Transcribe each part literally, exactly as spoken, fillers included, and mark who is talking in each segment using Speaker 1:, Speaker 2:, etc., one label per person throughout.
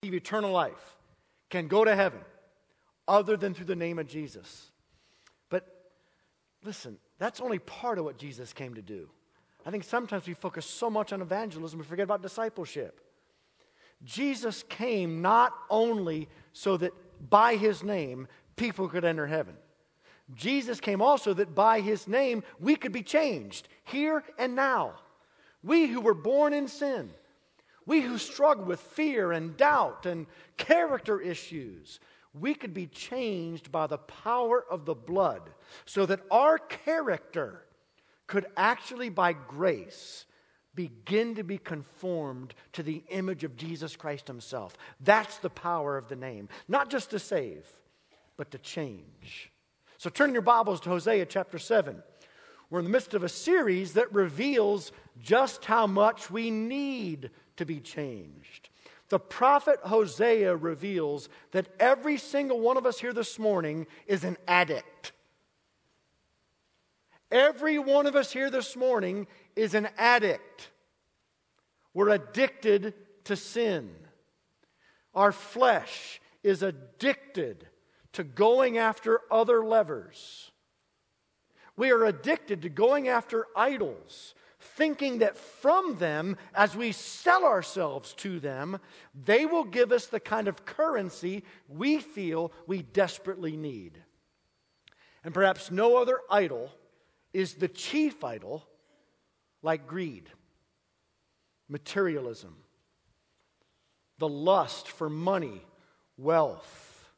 Speaker 1: eternal life, can go to heaven other than through the name of Jesus. But listen, that's only part of what Jesus came to do. I think sometimes we focus so much on evangelism, we forget about discipleship. Jesus came not only so that by His name people could enter heaven. Jesus came also that by His name we could be changed here and now. We who were born in sin, we who struggle with fear and doubt and character issues, we could be changed by the power of the blood so that our character could actually by grace begin to be conformed to the image of Jesus Christ Himself. That's the power of the name. Not just to save, but to change. So turn your Bibles to Hosea chapter seven. We're in the midst of a series that reveals just how much we need to be changed. The prophet Hosea reveals that every single one of us here this morning is an addict. Every one of us here this morning is an addict. We're addicted to sin. Our flesh is addicted to going after other levers. We are addicted to going after idols, thinking that from them, as we sell ourselves to them, they will give us the kind of currency we feel we desperately need. And perhaps no other idol is the chief idol like greed, materialism, the lust for money, wealth,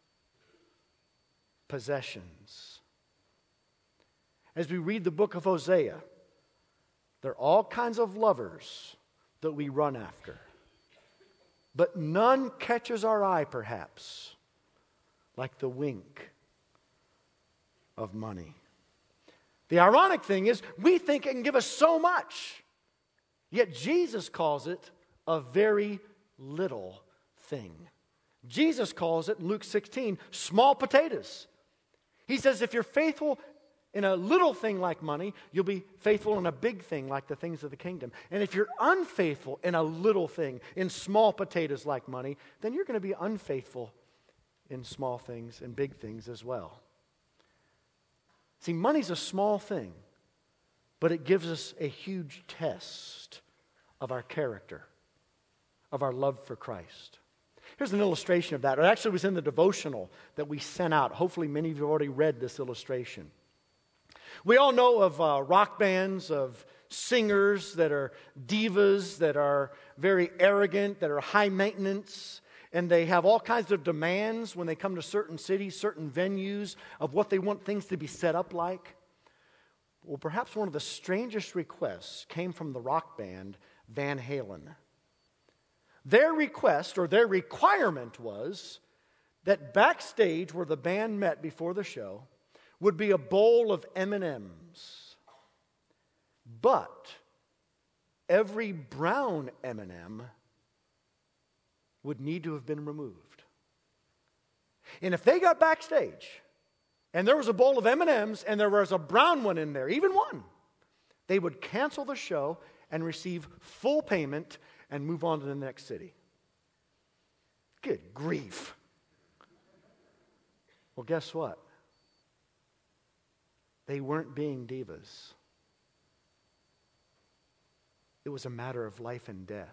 Speaker 1: possessions. As we read the book of Hosea, there are all kinds of lovers that we run after. But none catches our eye, perhaps, like the wink of money. The ironic thing is, we think it can give us so much, yet Jesus calls it a very little thing. Jesus calls it, in Luke sixteen, small potatoes. He says, if you're faithful in a little thing like money, you'll be faithful in a big thing like the things of the kingdom. And if you're unfaithful in a little thing, in small potatoes like money, then you're going to be unfaithful in small things and big things as well. See, money's a small thing, but it gives us a huge test of our character, of our love for Christ. Here's an illustration of that. It actually was in the devotional that we sent out. Hopefully many of you have already read this illustration. We all know of uh, rock bands, of singers that are divas, that are very arrogant, that are high maintenance, and they have all kinds of demands when they come to certain cities, certain venues, of what they want things to be set up like. Well, perhaps one of the strangest requests came from the rock band Van Halen. Their request, or their requirement, was that backstage where the band met before the show would be a bowl of M and M's. But every brown M and M would need to have been removed. And if they got backstage and there was a bowl of M and M's and there was a brown one in there, even one, they would cancel the show and receive full payment and move on to the next city. Good grief. Well, guess what? They weren't being divas. It was a matter of life and death.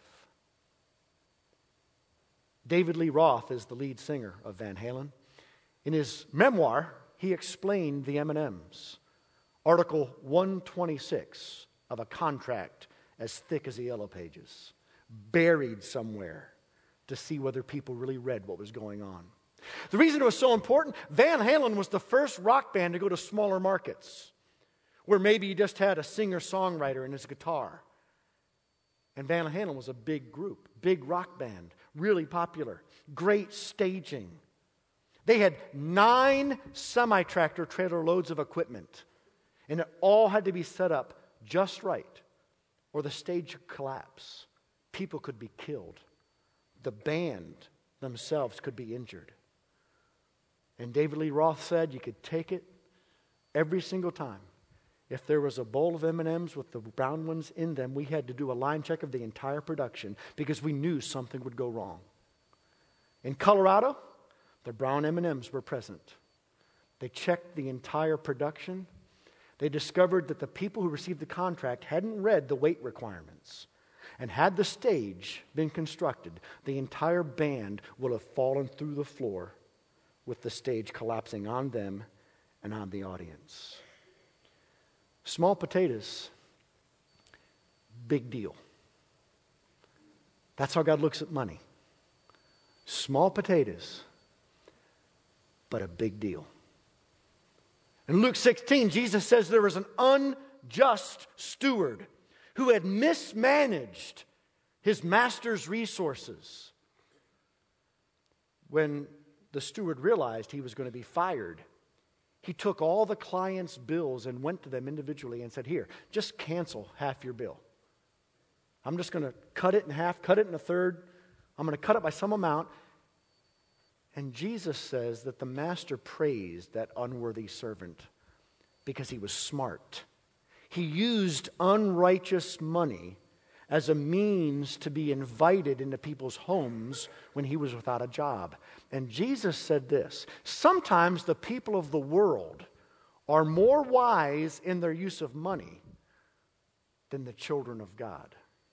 Speaker 1: David Lee Roth is the lead singer of Van Halen. In his memoir, he explained the M and M's. Article one twenty-six of a contract as thick as the Yellow Pages, buried somewhere to see whether people really read what was going on. The reason it was so important, Van Halen was the first rock band to go to smaller markets, where maybe you just had a singer-songwriter and his guitar. And Van Halen was a big group, big rock band, really popular, great staging. They had nine semi-tractor trailer loads of equipment, and it all had to be set up just right, or the stage could collapse. People could be killed. The band themselves could be injured. And David Lee Roth said you could take it every single time. If there was a bowl of M and M's with the brown ones in them, we had to do a line check of the entire production because we knew something would go wrong. In Colorado, the brown M and M's were present. They checked the entire production. They discovered that the people who received the contract hadn't read the weight requirements. And had the stage been constructed, the entire band will have fallen through the floor with the stage collapsing on them and on the audience. Small potatoes, big deal. That's how God looks at money. Small potatoes, but a big deal. In Luke sixteen, Jesus says there was an unjust steward who had mismanaged his master's resources. When the steward realized he was going to be fired, he took all the client's bills and went to them individually and said, here, just cancel half your bill. I'm just going to cut it in half, cut it in a third. I'm going to cut it by some amount. And Jesus says that the master praised that unworthy servant because he was smart. He used unrighteous money as a means to be invited into people's homes when he was without a job. And Jesus said this, sometimes the people of the world are more wise in their use of money than the children of God.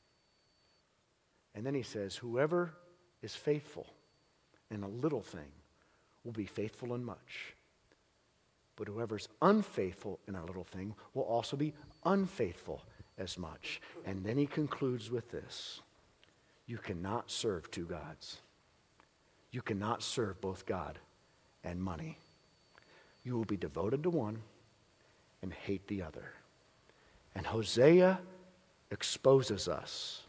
Speaker 1: And then he says, whoever is faithful in a little thing will be faithful in much. But whoever's unfaithful in a little thing will also be unfaithful as much. And then he concludes with this. You cannot serve two gods. You cannot serve both God and money. You will be devoted to one and hate the other. And Hosea exposes us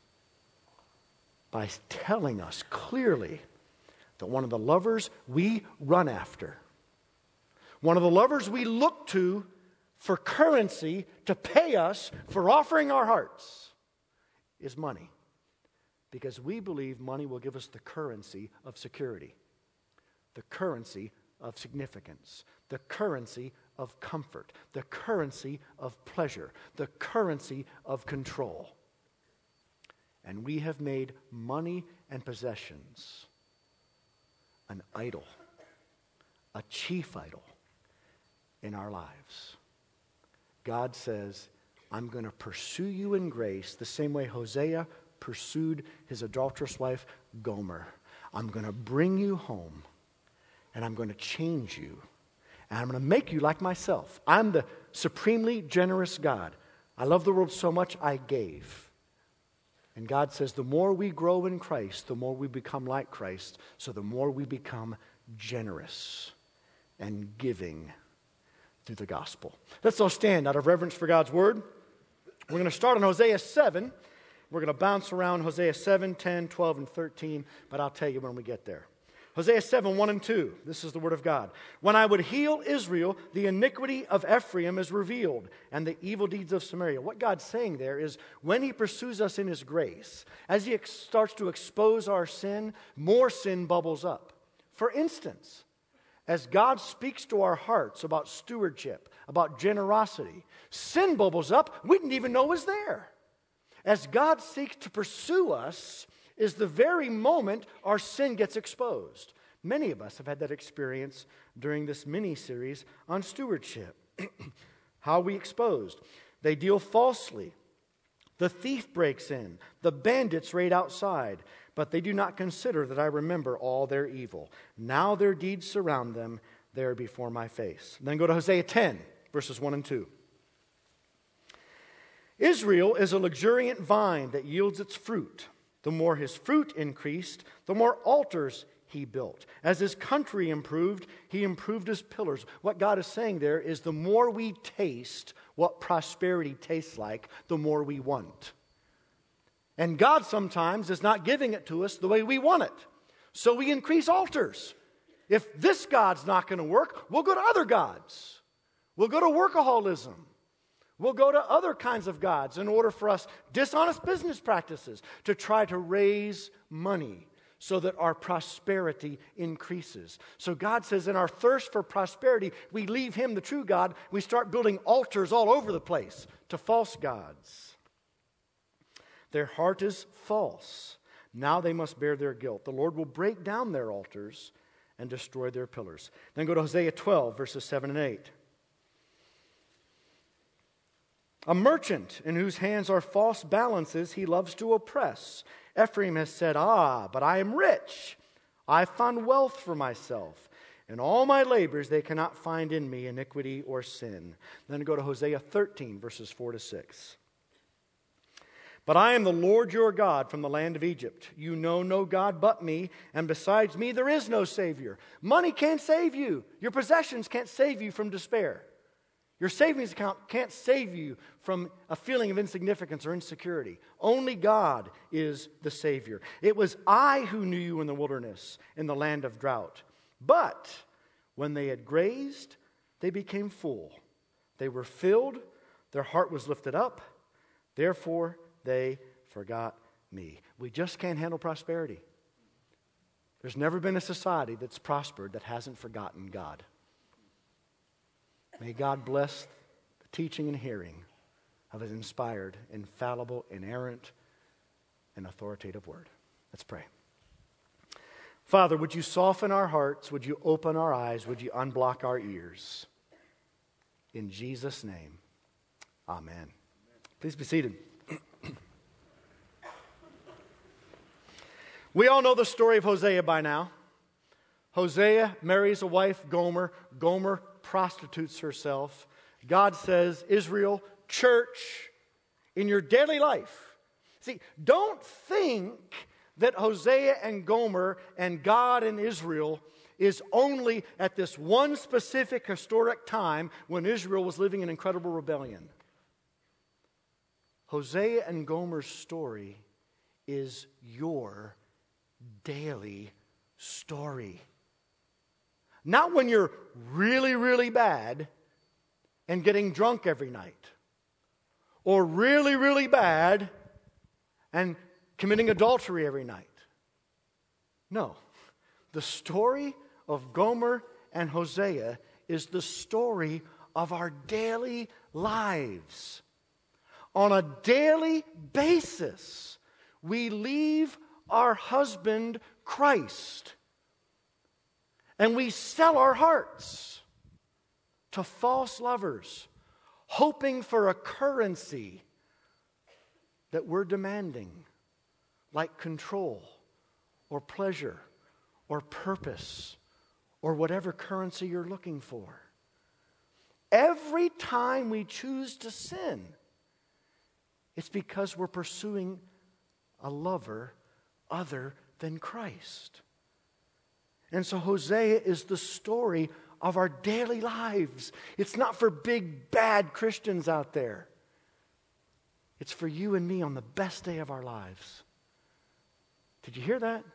Speaker 1: by telling us clearly that one of the lovers we run after, one of the lovers we look to for currency to pay us for offering our hearts, is money. Because we believe money will give us the currency of security, the currency of significance, the currency of comfort, the currency of pleasure, the currency of control. And we have made money and possessions an idol, a chief idol in our lives. God says, I'm going to pursue you in grace the same way Hosea pursued his adulterous wife, Gomer. I'm going to bring you home, and I'm going to change you, and I'm going to make you like myself. I'm the supremely generous God. I love the world so much, I gave. And God says the more we grow in Christ, the more we become like Christ, so the more we become generous and giving through the gospel. Let's all stand out of reverence for God's word. We're going to start on Hosea seven. We're going to bounce around Hosea seven, ten, twelve, and thirteen, but I'll tell you when we get there. Hosea seven, one and two. This is the word of God. When I would heal Israel, the iniquity of Ephraim is revealed, and the evil deeds of Samaria. What God's saying there is when he pursues us in his grace, as he ex- starts to expose our sin, more sin bubbles up. For instance, as God speaks to our hearts about stewardship, about generosity, sin bubbles up we didn't even know was there. As God seeks to pursue us is the very moment our sin gets exposed. Many of us have had that experience during this mini-series on stewardship. How are we exposed? They deal falsely. The thief breaks in. The bandits raid outside. But they do not consider that I remember all their evil. Now their deeds surround them. They are before my face. And then go to Hosea ten, verses one and two. Israel is a luxuriant vine that yields its fruit. The more his fruit increased, the more altars he built. As his country improved, he improved his pillars. What God is saying there is the more we taste what prosperity tastes like, the more we want. And God sometimes is not giving it to us the way we want it. So we increase altars. If this God's not going to work, we'll go to other gods. We'll go to workaholism. We'll go to other kinds of gods in order for us, dishonest business practices, to try to raise money so that our prosperity increases. So God says in our thirst for prosperity, we leave him, the true God. We start building altars all over the place to false gods. Their heart is false. Now they must bear their guilt. The Lord will break down their altars and destroy their pillars. Then go to Hosea twelve, verses seven and eight. A merchant in whose hands are false balances he loves to oppress. Ephraim has said, ah, but I am rich. I have found wealth for myself. In all my labors they cannot find in me iniquity or sin. Then go to Hosea thirteen, verses four to six. But I am the Lord your God from the land of Egypt. You know no God but me, and besides me there is no Savior. Money can't save you. Your possessions can't save you from despair. Your savings account can't save you from a feeling of insignificance or insecurity. Only God is the Savior. It was I who knew you in the wilderness, in the land of drought. But when they had grazed, they became full. They were filled, their heart was lifted up. Therefore, they forgot me. We just can't handle prosperity. There's never been a society that's prospered that hasn't forgotten God. May God bless the teaching and hearing of His inspired, infallible, inerrant, and authoritative word. Let's pray. Father, would you soften our hearts? Would you open our eyes? Would you unblock our ears? In Jesus' name, amen. Please be seated. We all know the story of Hosea by now. Hosea marries a wife, Gomer. Gomer prostitutes herself. God says, Israel, church, in your daily life. See, don't think that Hosea and Gomer and God and Israel is only at this one specific historic time when Israel was living in incredible rebellion. Hosea and Gomer's story is your daily story. Not when you're really, really bad and getting drunk every night. Or really, really bad and committing adultery every night. No. The story of Gomer and Hosea is the story of our daily lives. On a daily basis, we leave our husband Christ and we sell our hearts to false lovers, hoping for a currency that we're demanding, like control or pleasure or purpose or whatever currency you're looking for. Every time we choose to sin, it's because we're pursuing a lover other than Christ. And so Hosea is the story of our daily lives. It's not for big, bad Christians out there. It's for you and me on the best day of our lives. Did you hear that?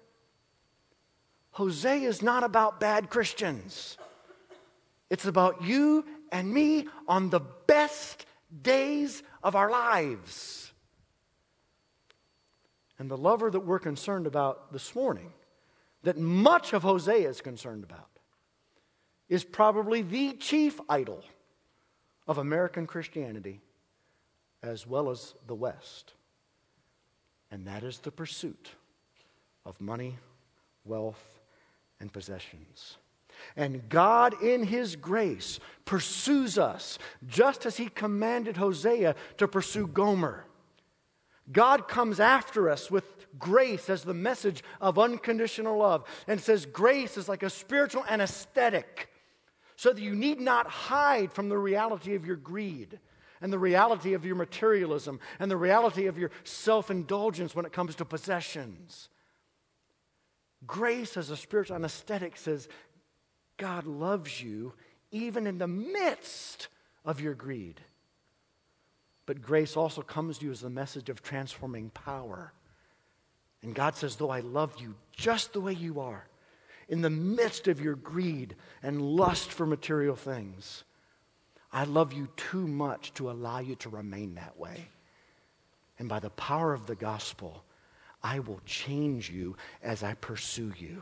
Speaker 1: Hosea is not about bad Christians. It's about you and me on the best days of our lives. And the lover that we're concerned about this morning, that much of Hosea is concerned about, is probably the chief idol of American Christianity as well as the West. And that is the pursuit of money, wealth, and possessions. And God in His grace pursues us just as He commanded Hosea to pursue Gomer. God comes after us with grace as the message of unconditional love and says grace is like a spiritual anesthetic so that you need not hide from the reality of your greed and the reality of your materialism and the reality of your self-indulgence when it comes to possessions. Grace as a spiritual anesthetic says God loves you even in the midst of your greed. But grace also comes to you as a message of transforming power. And God says, though I love you just the way you are, in the midst of your greed and lust for material things, I love you too much to allow you to remain that way. And by the power of the gospel, I will change you as I pursue you.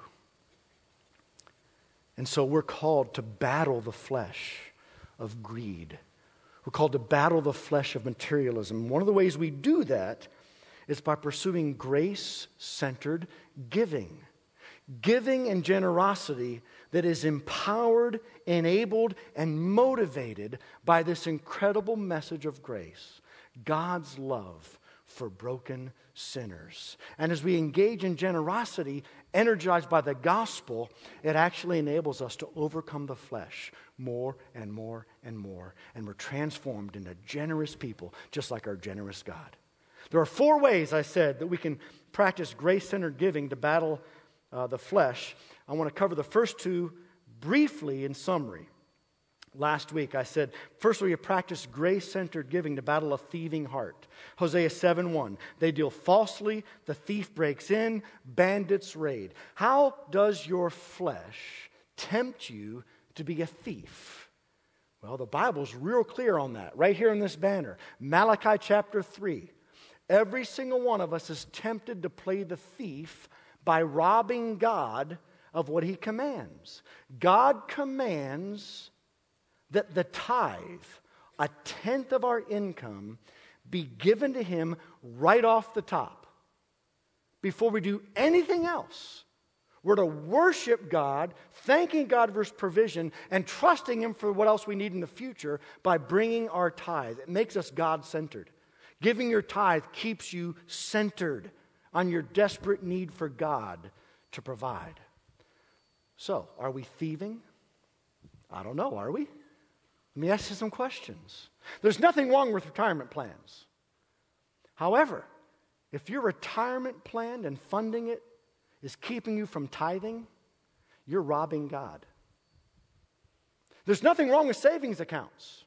Speaker 1: And so we're called to battle the flesh of greed. We're called to battle the flesh of materialism. One of the ways we do that is by pursuing grace-centered giving. Giving and generosity that is empowered, enabled, and motivated by this incredible message of grace. God's love for broken sinners. And as we engage in generosity, energized by the gospel, it actually enables us to overcome the flesh more and more and more. And we're transformed into generous people, just like our generous God. There are four ways, I said, that we can practice grace-centered giving to battle uh, the flesh. I want to cover the first two briefly in summary. Last week I said, first we practice grace-centered giving to battle a thieving heart. Hosea seven one, they deal falsely, the thief breaks in, bandits raid. How does your flesh tempt you to be a thief? Well, the Bible's real clear on that, right here in this banner. Malachi chapter three. Every single one of us is tempted to play the thief by robbing God of what He commands. God commands that the tithe, a tenth of our income, be given to Him right off the top. Before we do anything else, we're to worship God, thanking God for His provision, and trusting Him for what else we need in the future by bringing our tithe. It makes us God-centered. Giving your tithe keeps you centered on your desperate need for God to provide. So, are we thieving? I don't know, are we? Let me ask you some questions. There's nothing wrong with retirement plans. However, if your retirement plan and funding it is keeping you from tithing, you're robbing God. There's nothing wrong with savings accounts.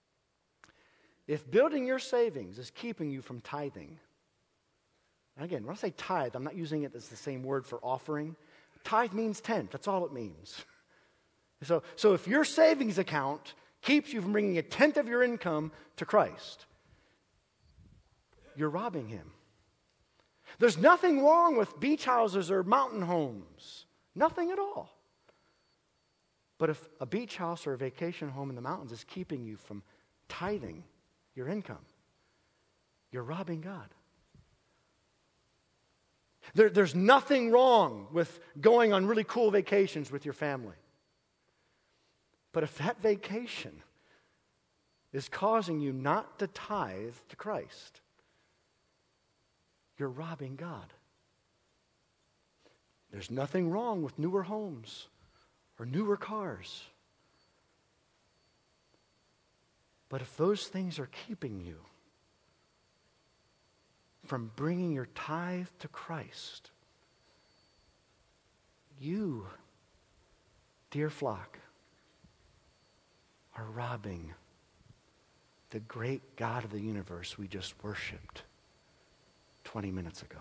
Speaker 1: If building your savings is keeping you from tithing, and again, when I say tithe, I'm not using it as the same word for offering. Tithe means tenth. That's all it means. So, so if your savings account keeps you from bringing a tenth of your income to Christ, you're robbing Him. There's nothing wrong with beach houses or mountain homes. Nothing at all. But if a beach house or a vacation home in the mountains is keeping you from tithing your income, you're robbing God. There, there's nothing wrong with going on really cool vacations with your family. But if that vacation is causing you not to tithe to Christ, you're robbing God. There's nothing wrong with newer homes or newer cars. But if those things are keeping you from bringing your tithe to Christ, you, dear flock, are robbing the great God of the universe we just worshiped twenty minutes ago.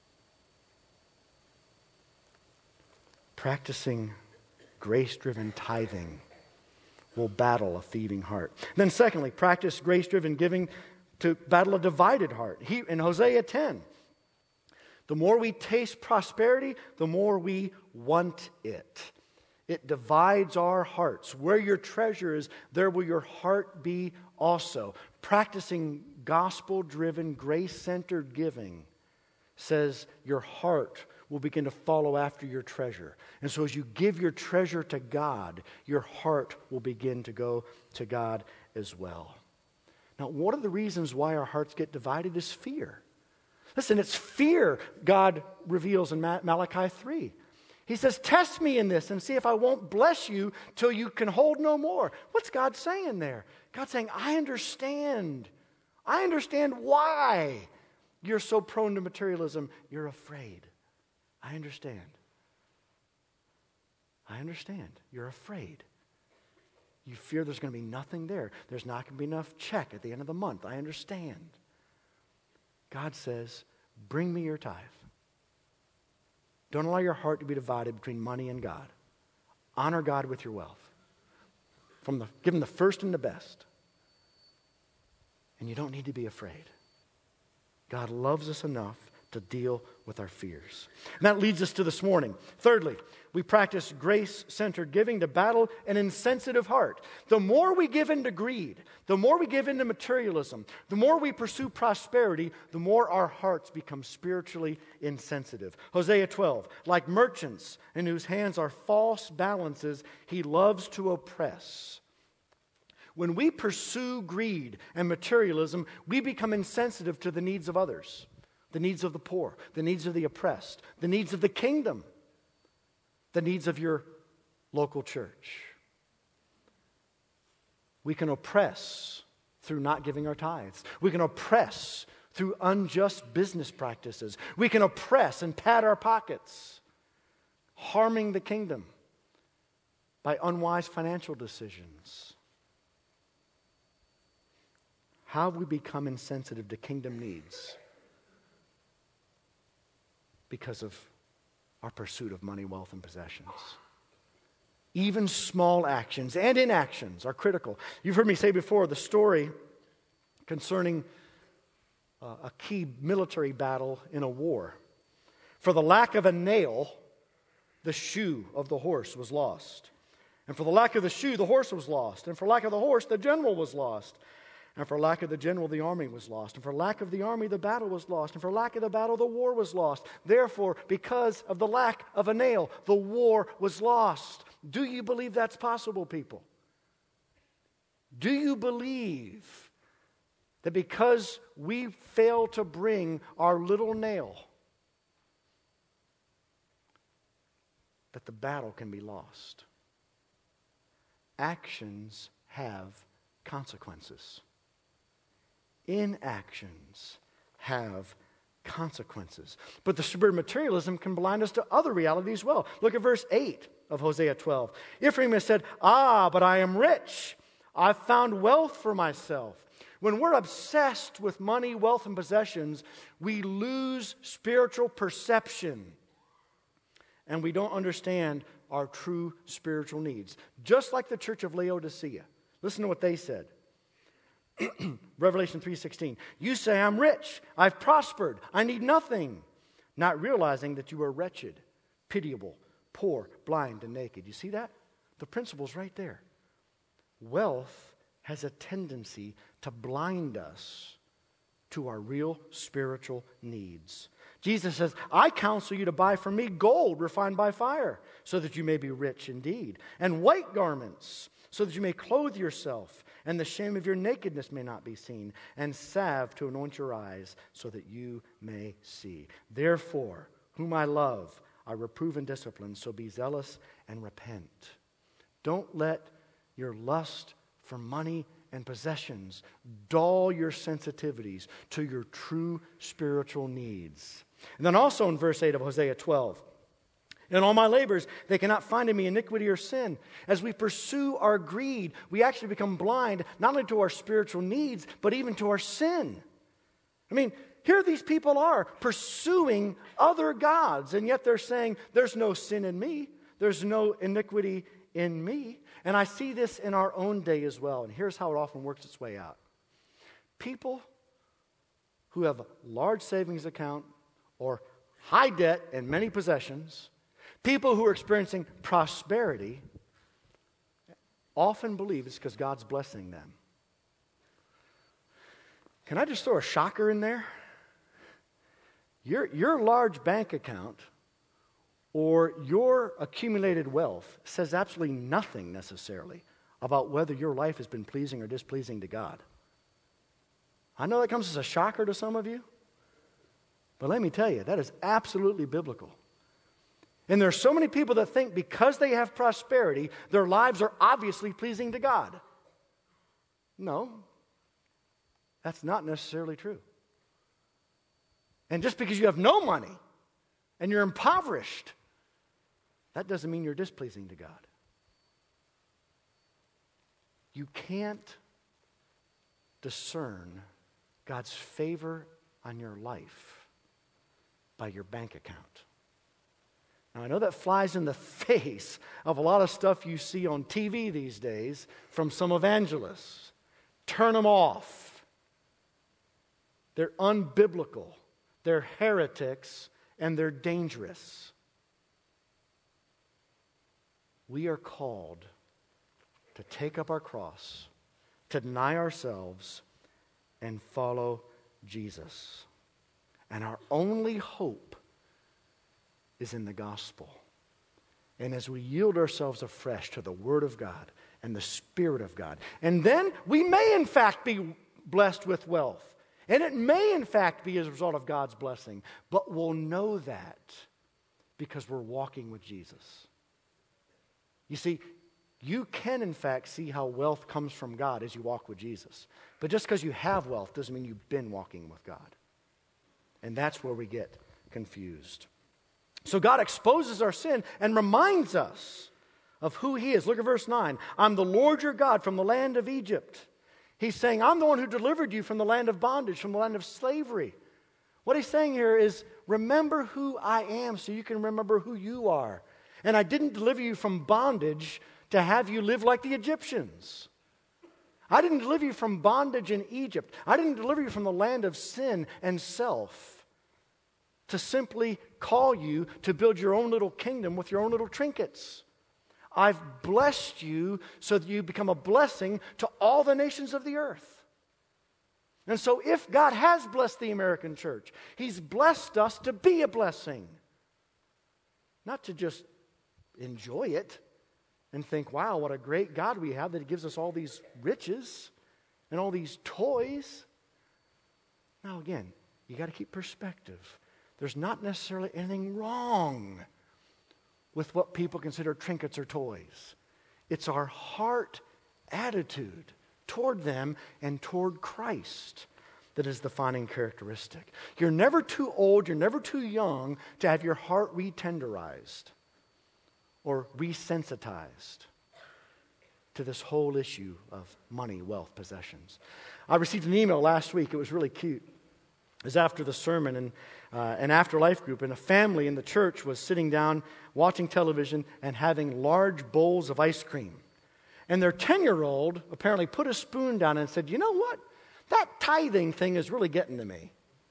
Speaker 1: Practicing grace-driven tithing will battle a thieving heart. Then secondly, practice grace-driven giving to battle a divided heart. He, in Hosea ten, the more we taste prosperity, the more we want it. It divides our hearts. Where your treasure is, there will your heart be also. Practicing gospel-driven, grace-centered giving says your heart will begin to follow after your treasure. And so as you give your treasure to God, your heart will begin to go to God as well. Now, one of the reasons why our hearts get divided is fear. Listen, it's fear God reveals in Malachi three. He says, test me in this and see if I won't bless you till you can hold no more. What's God saying there? God's saying, I understand. I understand why you're so prone to materialism. You're afraid. I understand. I understand. You're afraid. You fear there's going to be nothing there. There's not going to be enough check at the end of the month. I understand. God says, bring me your tithe. Don't allow your heart to be divided between money and God. Honor God with your wealth. From the, give Him the first and the best. And you don't need to be afraid. God loves us enough to deal with our fears. And that leads us to this morning. Thirdly, we practice grace-centered giving to battle an insensitive heart. The more we give into greed, the more we give into materialism, the more we pursue prosperity, the more our hearts become spiritually insensitive. Hosea twelve, like merchants in whose hands are false balances, he loves to oppress. When we pursue greed and materialism, we become insensitive to the needs of others, the needs of the poor, the needs of the oppressed, the needs of the kingdom, the needs of your local church. We can oppress through not giving our tithes. We can oppress through unjust business practices. We can oppress and pad our pockets, harming the kingdom by unwise financial decisions. How have we become insensitive to kingdom needs? Because of our pursuit of money, wealth, and possessions. Even small actions and inactions are critical. You've heard me say before the story concerning uh, a key military battle in a war. For the lack of a nail, the shoe of the horse was lost. And for the lack of the shoe, the horse was lost. And for lack of the horse, the general was lost. And for lack of the general, the army was lost. And for lack of the army, the battle was lost. And for lack of the battle, the war was lost. Therefore, because of the lack of a nail, the war was lost. Do you believe that's possible, people? Do you believe that because we fail to bring our little nail, that the battle can be lost? Actions have consequences. Inactions have consequences. But the spirit of materialism can blind us to other realities as well. Look at verse eight of Hosea twelve. Ephraim has said, "Ah, but I am rich. I've found wealth for myself." When we're obsessed with money, wealth, and possessions, we lose spiritual perception. And we don't understand our true spiritual needs. Just like the church of Laodicea. Listen to what they said. Revelation three sixteen. You say, I'm rich, I've prospered, I need nothing. Not realizing that you are wretched, pitiable, poor, blind, and naked. You see that? The principle's right there. Wealth has a tendency to blind us to our real spiritual needs. Jesus says, I counsel you to buy from me gold refined by fire, so that you may be rich indeed, and white garments, so that you may clothe yourself, and the shame of your nakedness may not be seen, and salve to anoint your eyes, so that you may see. Therefore, whom I love, I reprove and discipline, so be zealous and repent. Don't let your lust for money and possessions dull your sensitivities to your true spiritual needs. And then also in verse eight of Hosea twelve, in all my labors, they cannot find in me iniquity or sin. As we pursue our greed, we actually become blind not only to our spiritual needs, but even to our sin. I mean, here these people are pursuing other gods, and yet they're saying, there's no sin in me. There's no iniquity in me. And I see this in our own day as well. And here's how it often works its way out. People who have a large savings account or high debt and many possessions, people who are experiencing prosperity, often believe it's because God's blessing them. Can I just throw a shocker in there? Your, your large bank account or your accumulated wealth says absolutely nothing necessarily about whether your life has been pleasing or displeasing to God. I know that comes as a shocker to some of you, but let me tell you, that is absolutely biblical. And there are so many people that think because they have prosperity, their lives are obviously pleasing to God. No, that's not necessarily true. And just because you have no money and you're impoverished, that doesn't mean you're displeasing to God. You can't discern God's favor on your life by your bank account. Now, I know that flies in the face of a lot of stuff you see on T V these days from some evangelists. Turn them off. They're unbiblical. they're heretics, and they're dangerous. We are called to take up our cross, to deny ourselves, and follow Jesus. And our only hope is in the gospel. And as we yield ourselves afresh to the Word of God and the Spirit of God, and then we may in fact be blessed with wealth. And it may in fact be as a result of God's blessing. But we'll know that because we're walking with Jesus. You see, you can in fact see how wealth comes from God as you walk with Jesus. But just because you have wealth doesn't mean you've been walking with God. And that's where we get confused. So God exposes our sin and reminds us of who He is. Look at verse nine. I'm the Lord your God from the land of Egypt. He's saying, I'm the one who delivered you from the land of bondage, from the land of slavery. What He's saying here is, remember who I am so you can remember who you are. And I didn't deliver you from bondage to have you live like the Egyptians. I didn't deliver you from bondage in Egypt. I didn't deliver you from the land of sin and self to simply call you to build your own little kingdom with your own little trinkets. I've blessed you so that you become a blessing to all the nations of the earth. And so if God has blessed the American church, He's blessed us to be a blessing. Not to just enjoy it and think, wow, what a great God we have that He gives us all these riches and all these toys. Now again, you got to keep perspective. There's not necessarily anything wrong with what people consider trinkets or toys. It's our heart attitude toward them and toward Christ that is the defining characteristic. You're never too old, you're never too young to have your heart re-tenderized or resensitized to this whole issue of money, wealth, possessions. I received an email last week. It was really cute. It was after the sermon, and uh, an afterlife group, and a family in the church was sitting down, watching television, and having large bowls of ice cream. And their ten-year-old apparently put a spoon down and said, you know what? That tithing thing is really getting to me.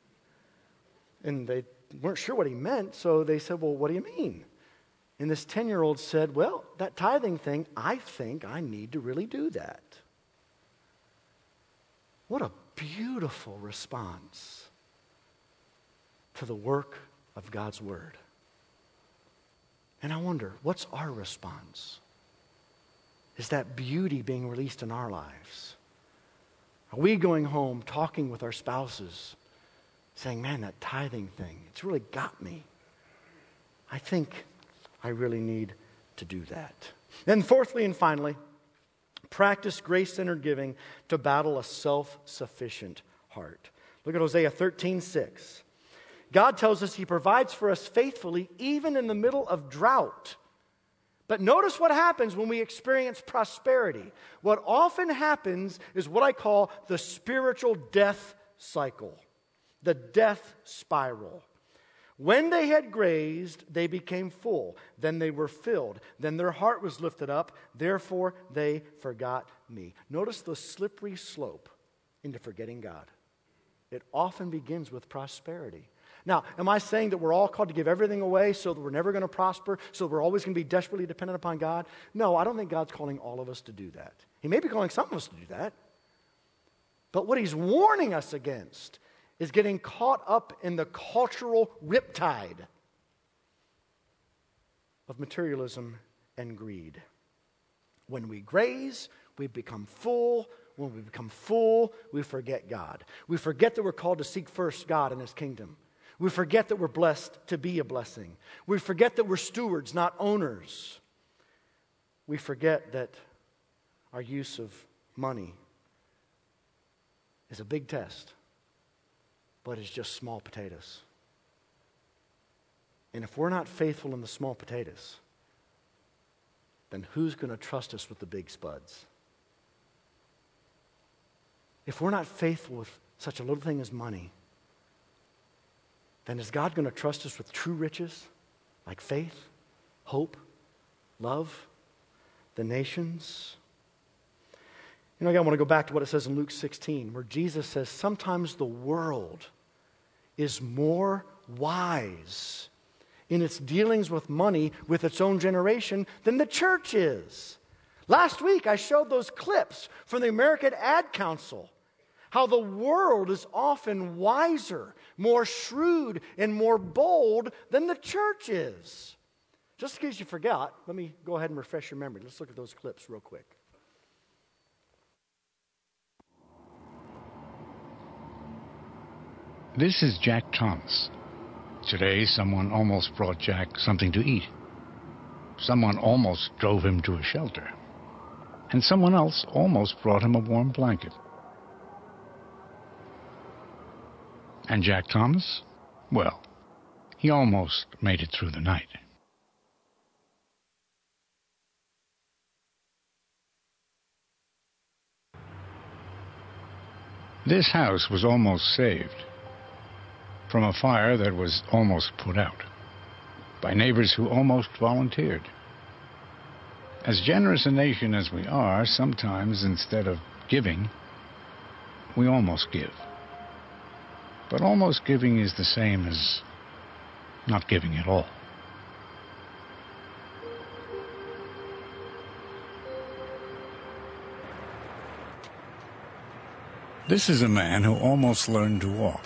Speaker 1: And they weren't sure what he meant, so they said, well, what do you mean? And this ten-year-old said, well, that tithing thing, I think I need to really do that. What a beautiful response to the work of God's Word. And I wonder, what's our response? Is that beauty being released in our lives? Are we going home talking with our spouses, saying, man, that tithing thing, it's really got me. I think I really need to do that. Then fourthly and finally, practice grace-centered giving to battle a self-sufficient heart. Look at Hosea thirteen six. God tells us He provides for us faithfully even in the middle of drought. But notice what happens when we experience prosperity. What often happens is what I call the spiritual death cycle, the death spiral. When they had grazed, they became full. Then they were filled. Then their heart was lifted up. Therefore, they forgot me. Notice the slippery slope into forgetting God. It often begins with prosperity. Now, am I saying that we're all called to give everything away so that we're never going to prosper, so that we're always going to be desperately dependent upon God? No, I don't think God's calling all of us to do that. He may be calling some of us to do that. But what He's warning us against is getting caught up in the cultural riptide of materialism and greed. When we graze, we become full. When we become full, we forget God. We forget that we're called to seek first God and His kingdom. We forget that we're blessed to be a blessing. We forget that we're stewards, not owners. We forget that our use of money is a big test, but it's just small potatoes. And if we're not faithful in the small potatoes, then who's going to trust us with the big spuds? If we're not faithful with such a little thing as money, then is God going to trust us with true riches like faith, hope, love, the nations? You know, again, I want to go back to what it says in Luke sixteen, where Jesus says, sometimes the world is more wise in its dealings with money with its own generation than the church is. Last week, I showed those clips from the American Ad Council, how the world is often wiser, more shrewd, and more bold than the church is. Just in case you forgot, let me go ahead and refresh your memory. Let's look at those clips real quick.
Speaker 2: This is Jack Thomas. Today, someone almost brought Jack something to eat. Someone almost drove him to a shelter. And someone else almost brought him a warm blanket. And Jack Thomas? Well, he almost made it through the night. This house was almost saved from a fire that was almost put out by neighbors who almost volunteered. As generous a nation as we are, sometimes instead of giving, we almost give. But almost giving is the same as not giving at all. This is a man who almost learned to walk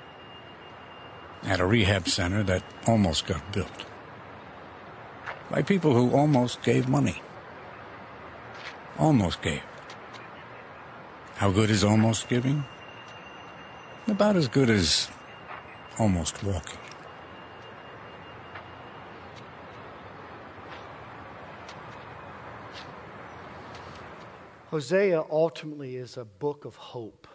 Speaker 2: at a rehab center that almost got built by people who almost gave money. Almost gave. How good is almost giving? About as good as almost walking.
Speaker 1: Hosea ultimately is a book of hope.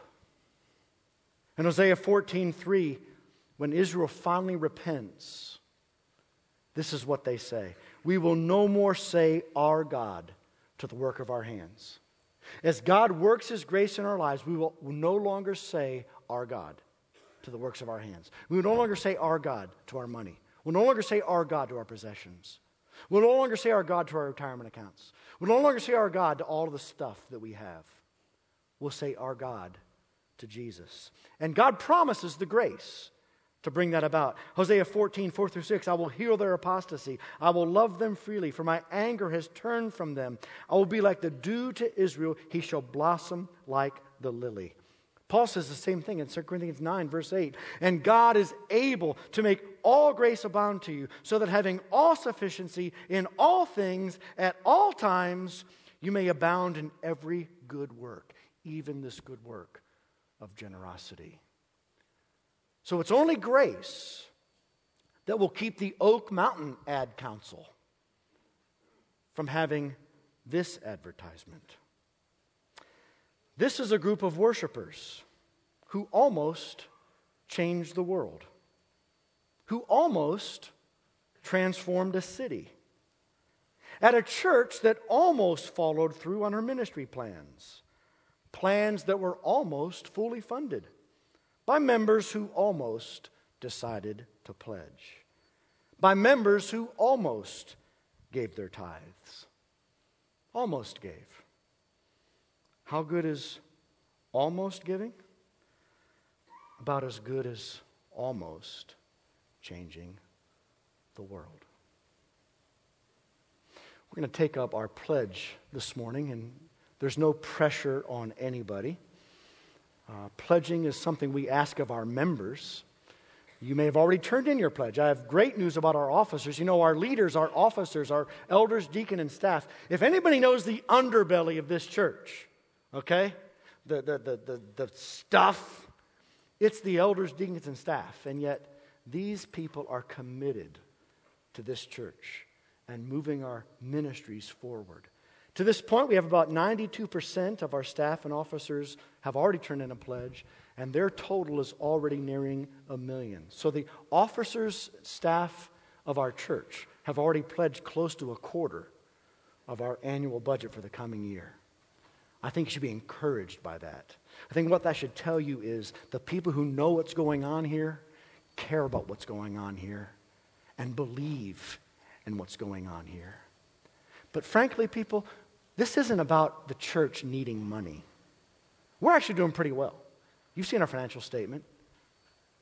Speaker 1: In Hosea fourteen three, when Israel finally repents, this is what they say. We will no more say, our God, to the work of our hands. As God works His grace in our lives, we will no longer say, our God, to the works of our hands. We will no longer say, our God, to our money. We'll no longer say, our God, to our possessions. We'll no longer say, our God, to our retirement accounts. We'll no longer say, our God, to all of the stuff that we have. We'll say, our God, to Jesus. And God promises the grace to bring that about. Hosea fourteen, four through six, I will heal their apostasy. I will love them freely, for my anger has turned from them. I will be like the dew to Israel. He shall blossom like the lily. Paul says the same thing in Second Corinthians nine, verse eight. And God is able to make all grace abound to you, so that having all sufficiency in all things at all times, you may abound in every good work, even this good work of generosity. So it's only grace that will keep the Oak Mountain Ad Council from having this advertisement. This is a group of worshipers who almost changed the world, who almost transformed a city, at a church that almost followed through on her ministry plans, plans that were almost fully funded by members who almost decided to pledge, by members who almost gave their tithes, almost gave. How good is almost giving? About as good as almost changing the world. We're going to take up our pledge this morning, and there's no pressure on anybody. Uh, pledging is something we ask of our members. You may have already turned in your pledge. I have great news about our officers. You know, our leaders, our officers, our elders, deacon, and staff. If anybody knows the underbelly of this church, okay, the, the, the, the, the stuff, it's the elders, deacons, and staff. And yet, these people are committed to this church and moving our ministries forward. To this point, we have about ninety-two percent of our staff and officers have already turned in a pledge, and their total is already nearing a million. So the officers, staff of our church have already pledged close to a quarter of our annual budget for the coming year. I think you should be encouraged by that. I think what that should tell you is the people who know what's going on here care about what's going on here and believe in what's going on here. But frankly, people, this isn't about the church needing money. We're actually doing pretty well. You've seen our financial statement.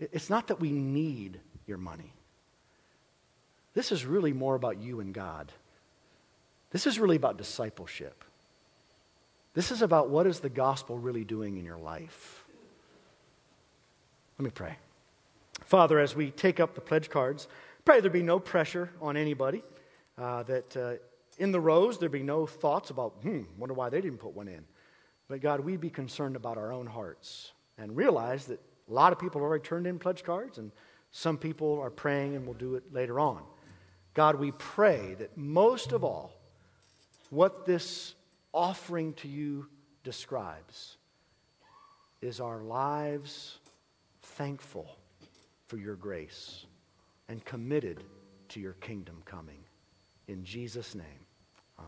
Speaker 1: It's not that we need your money. This is really more about you and God. This is really about discipleship. This is about what is the gospel really doing in your life. Let me pray. Father, as we take up the pledge cards, pray there be no pressure on anybody, uh, that uh, in the rows there be no thoughts about, hmm, wonder why they didn't put one in. But God, we be concerned about our own hearts and realize that a lot of people have already turned in pledge cards and some people are praying and will do it later on. God, we pray that most of all, what this offering to you describes is our lives thankful for your grace and committed to your kingdom coming. In Jesus' name.